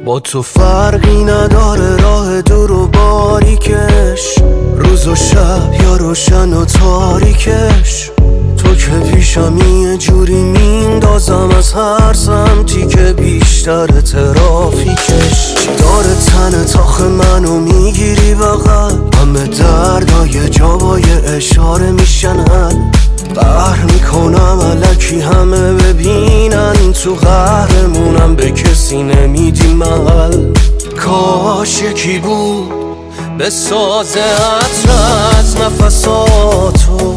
با تو فرقی نداره راه دور و باریکش، روز و شب یا روشن و تاریکش. تو که پیشم یه جوری میندازم از هر سمتی که بیشتر ترافیکش. چی داره تن تاخ منو میگیری بغل، همه دردای جوای اشاره میشن حل. قهر میکنم الکی همه ببینن، تو قهرمونم به کسی نمیدی محل. کاش یکی بود به ساز عطر از نفساتو،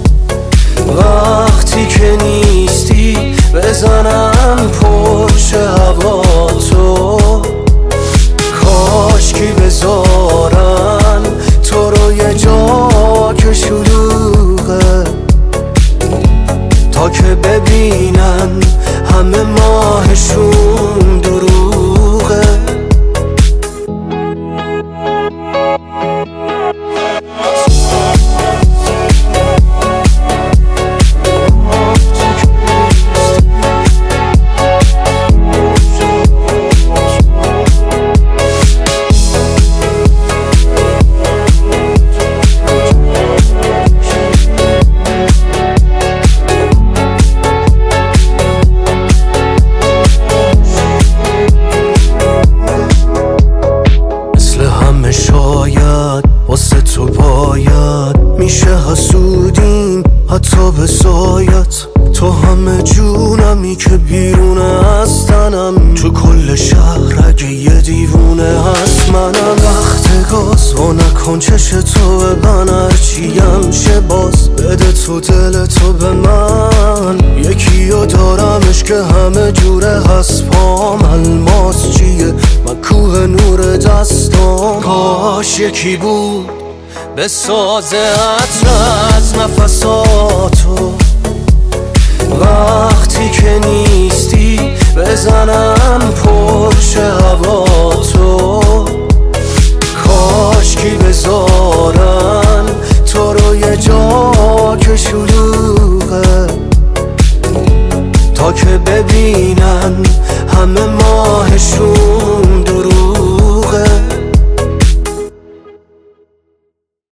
وقتی که نیستی بزنم پشت هوا تو. کاش کی بذارن تو رو یه جا که شلوغه، تا که ببینن همه ماهشون دروغه. شاید واسه تو باید میشه حسودیم حتی به سایت. تو همه جونمی که بیرونه از تنم، تو کل شهر اگه یه دیوونه هست منم. وقت گاز و نکن چش تو ببن، هرچیم شه باز بده تو دل تو به من. یکیو دارمش که همه جوره هست پام، الماس چیه من کوه نور دستام. کاش یکی بود به ساز عطر از نفساتو، وقتی که نیستی بزنم پشت هوا تو. کاش کی بذارم